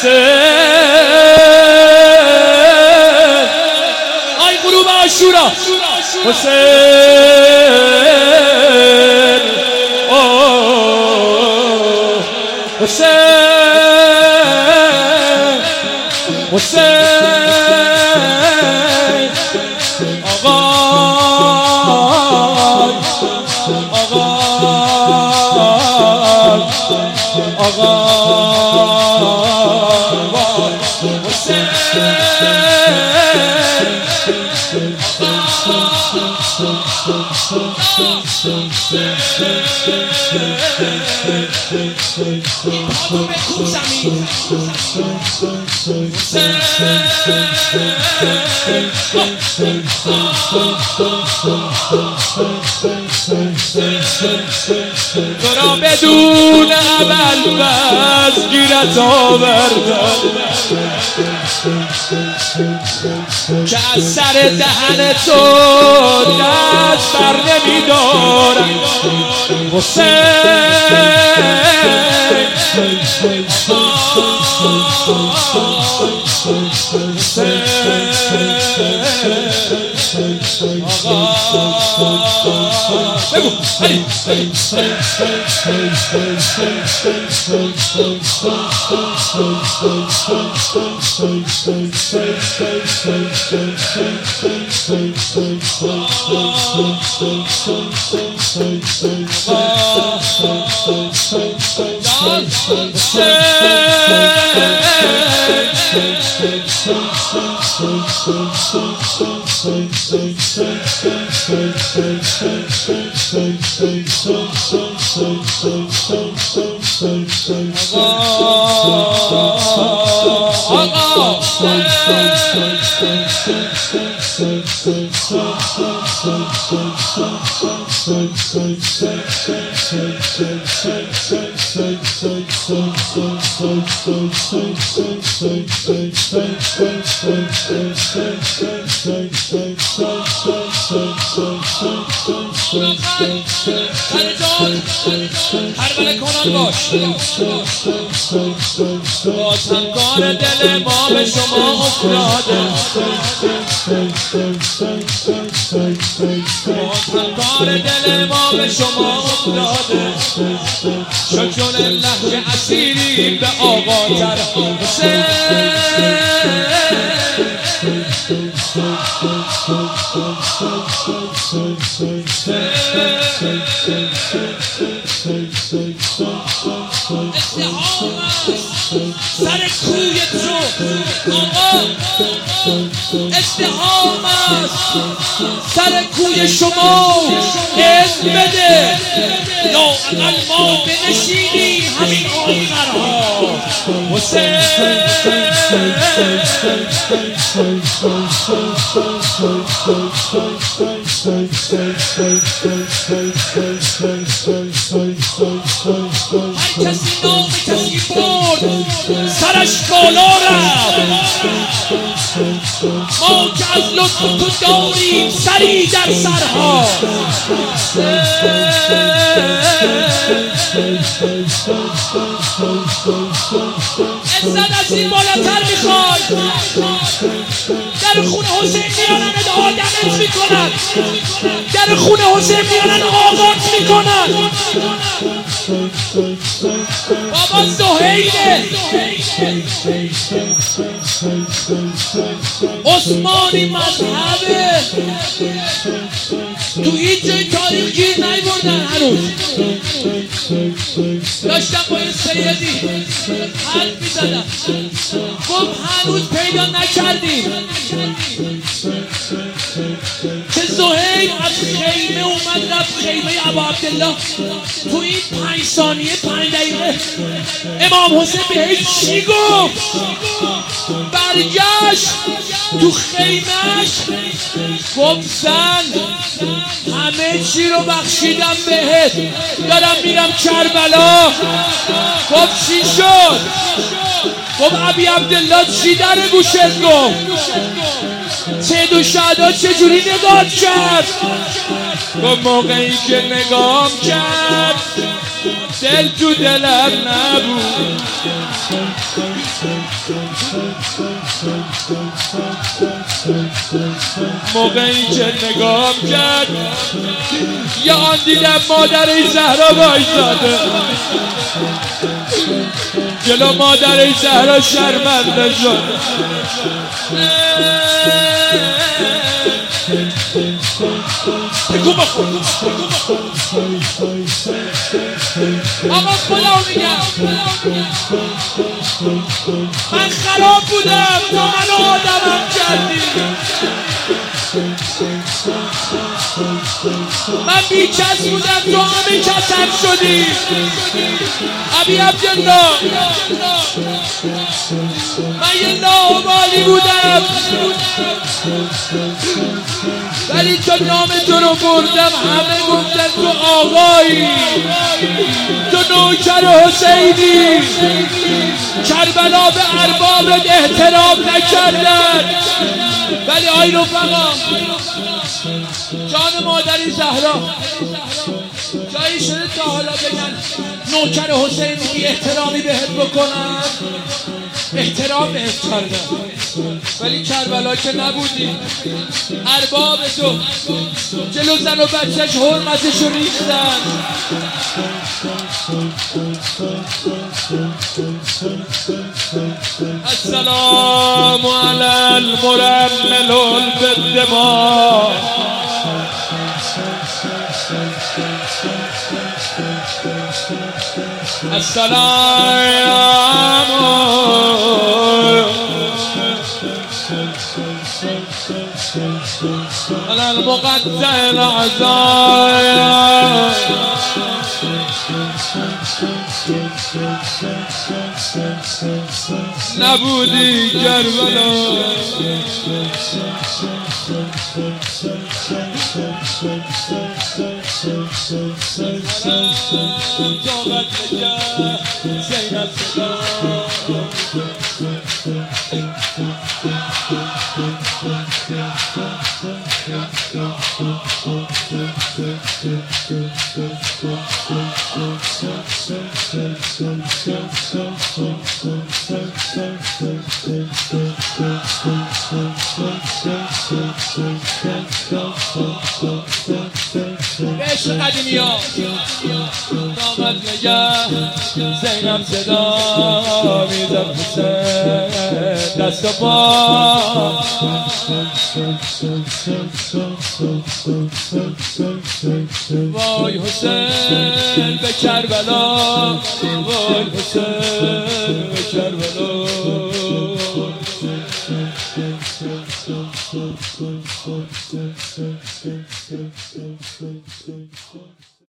حسین آی غروب عاشورا حسین حسین حسین آقای حسین تو را بدون عمل بس گیرت آوردم که از سر دهن تو دست بر نمیدارم هربله کنان باش باز هم کار دل ما به شما افتاده باز هم کار دل ما به شما افتاده شکر الله که اسیریم به آقا تر حسین سر کوی تو آقا ازدحام است سر کوی شما اسم بده یا اقل ما بنشینیم همین آخرها حسین هر کسی نام کسی برد سرش بالا رفت ما که از لطف تو داریم سری در سرها عزت از این بالاتر میخوای در خون حسین میانن آدمت میکنن در خون حسین میانن آقات میکنن بابا زهیره عثمانی مذهبه تو هیچ جای تاریخ گیر نیوردن هنوز داشتم با این سیدی حرف میزدم گفت هنوز پیدا نکردیم که زهیر از خیمه اومد رفت خیمه ابا عبدالله تو این 5 ثانیه 5 دقیقه امام حسین بهش چی گفت برگشت تو خیمهش گفت زن همه چی رو بخشیدم بهت دارم میرم کربلا گفت چی شد گفت ابی عبدالله چی در گوشت گفت سید الشهدا چجوری نگاه کرد گفت موقعی که نگاه کرد دل تو دلم نبود موقعی که نگام کرد یا آن دیدم مادرش زهرا وایساده جلو مادرش زهرا شرمنده شد. آقا خدا میگم من خراب بودم تو منو آدمم کردی. من بیچس بودم تو همه کسم شدی. ابی عبدالله من یه لاابالی بودم ولی تو نام تو رو بردم همه گفتن تو آقایی تو نوکر حسینی. کربلا به اربابت احترام نکردن ولی آی رفقا جان مادری زهرا جایی شده تا حالا بگن نوکر حسین بی احترامی بهت بکنن؟ احترام بهت کردن ولی کربلا که نبودی. ارباب تو جلو زن و بچهش حرمتشو ریختن. السلام علی المرمل بالدماء السلام على المقطع الأعزاء نبودی کربلا عشق قدیمی ها دامت نگه زینب صدا میزد حسین دست و پا. وای حسین به کربلا وای حسین به کربلا.